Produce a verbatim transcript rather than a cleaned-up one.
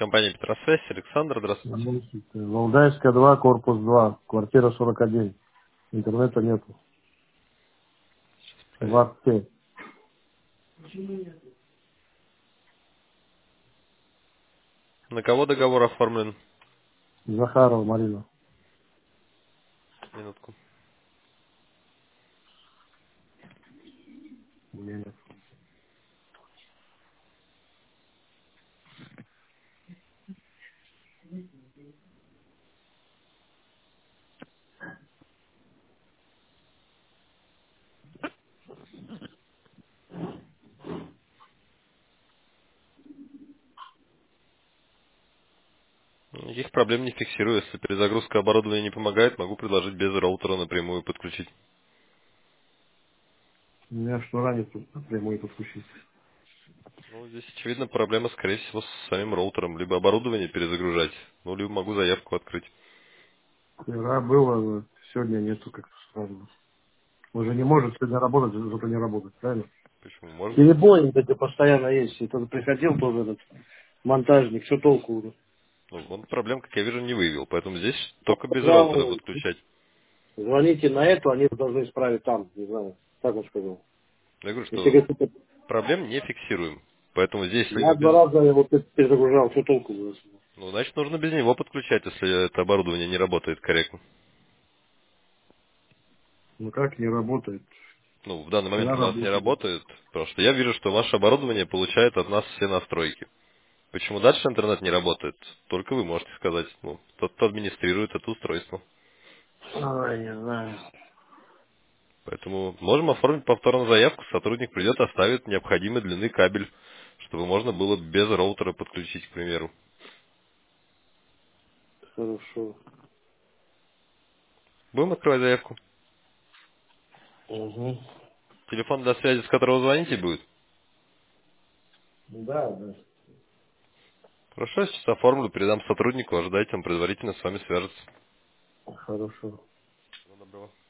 Компания Петросвязь, Александр, здравствуйте. Здравствуйте. Валдайская два, корпус два, квартира сорок один. Интернета нету. В Проверим. Арте. На кого договор оформлен? Захарова Марина. Минутку. У меня нет. Никаких проблем не фиксирую. Если перезагрузка оборудования не помогает, могу предложить без роутера напрямую подключить. У меня шнура нет тут прямой подключить. Ну, здесь, очевидно, проблема, скорее всего, с самим роутером. Либо оборудование перезагружать, ну, либо могу заявку открыть. Вчера было, вот сегодня нету, как-то странно. Уже не может сегодня работать, зато не работает, правильно? Почему? Может. Перебои вот эти постоянно есть. И тот приходил тоже этот монтажник, что толку уже. Ну, он проблем, как я вижу, не выявил. Поэтому здесь Он только без роутера сказал, подключать. звоните на эту, они должны исправить там, не знаю, так он сказал. Я говорю, Если что говорит, это- проблем не фиксируем. Поэтому здесь я либо два без... раза его перезагружал, что толку было. Ну, значит, нужно без него подключать, если это оборудование не работает корректно. Ну как не работает? Ну, в данный момент Вчера у нас не работает. работает, потому что я вижу, что ваше оборудование получает от нас все настройки. Почему дальше интернет не работает? Только вы можете сказать. Ну, тот, кто администрирует это устройство. Ой, не знаю. Поэтому можем оформить повторную заявку, сотрудник придет, оставит необходимой длины кабель, чтобы можно было без роутера подключить, к примеру. Хорошо. Будем открывать заявку. Угу. Телефон для связи, с которого звоните, будет. Да, да. Хорошо, сейчас оформлю, передам сотруднику, ожидайте, он предварительно с вами свяжется. Хорошо. Всего доброго.